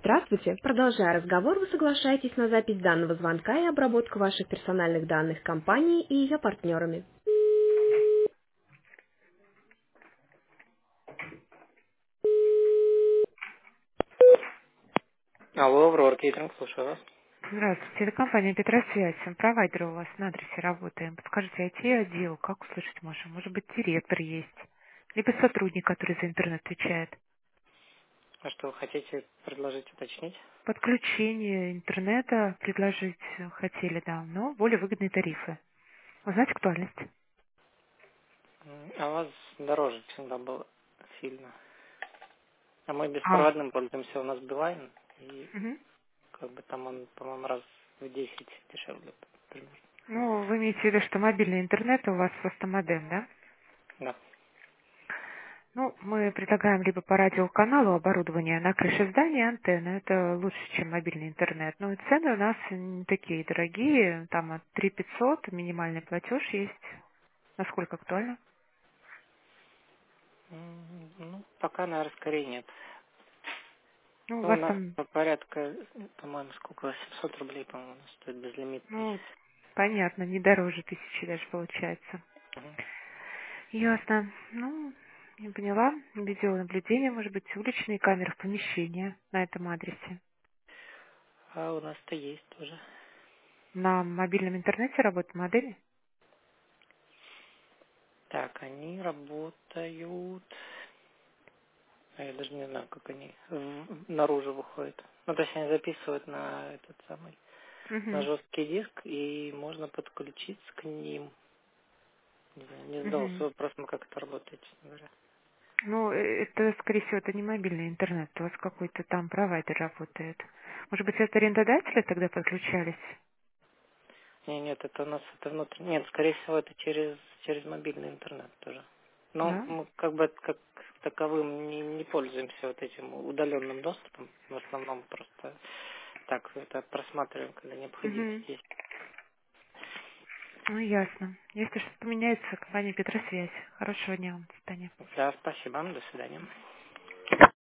Здравствуйте. Продолжая разговор, вы соглашаетесь на запись данного звонка и обработку ваших персональных данных компанией и ее партнерами. Алло, Аврора Кейтеринг, слушаю вас. Здравствуйте, это компания Петросвязь. Провайдер у вас на адресе работаем. Подскажите, IT-отдел, как услышать можем? Может быть, директор есть? Либо сотрудник, который за интернет отвечает. А что вы хотите предложить, уточнить? Подключение интернета предложить хотели, да, но более выгодные тарифы. Узнать актуальность. А у вас дороже всегда было сильно. А мы А, беспроводным пользуемся, у нас Билайн, и мгм. как бы там он, по-моему, раз в 10 дешевле. Примерно. Ну, вы имеете в виду, что мобильный интернет у вас просто модем, да? Да. Ну, мы предлагаем либо по радиоканалу оборудование на крыше здания, антенна. Это лучше, чем мобильный интернет. Ну и цены у нас не такие дорогие. Там от 3 500 минимальный платеж есть. Насколько актуально? Ну, пока, наверное, скорее нет. Ну, у Ну, у вас нас там, порядка, по-моему, сколько, 800 рублей, по-моему, у нас стоит безлимитный. ну, понятно, не дороже 1000 даже получается. Мгм. Ясно. Ну, не поняла. Видеонаблюдение, может быть, уличные камеры в помещении на этом адресе. А у нас-то есть тоже. На мобильном интернете работают модели? Так, они работают. А я даже не знаю, как они наружу выходят. Ну, то есть они записывают на этот самый, на Угу. жесткий диск, и можно подключиться к ним. Не знаю, не задался Угу. вопросом, как это работает, честно говоря. Ну, это, скорее всего, это не мобильный интернет, у вас какой-то там провайдер работает. Может быть, это арендодатели тогда подключались? Нет, это у нас это внутренний. Нет, скорее всего, это через мобильный интернет тоже. Но Да? мы как бы как таковым не пользуемся вот этим удаленным доступом. В основном просто так это просматриваем, когда Угу. необходимость есть. Ну, ясно. Если что-то поменяется, компания Петросвязь. Хорошего дня вам, до свидания. Да, спасибо. До свидания.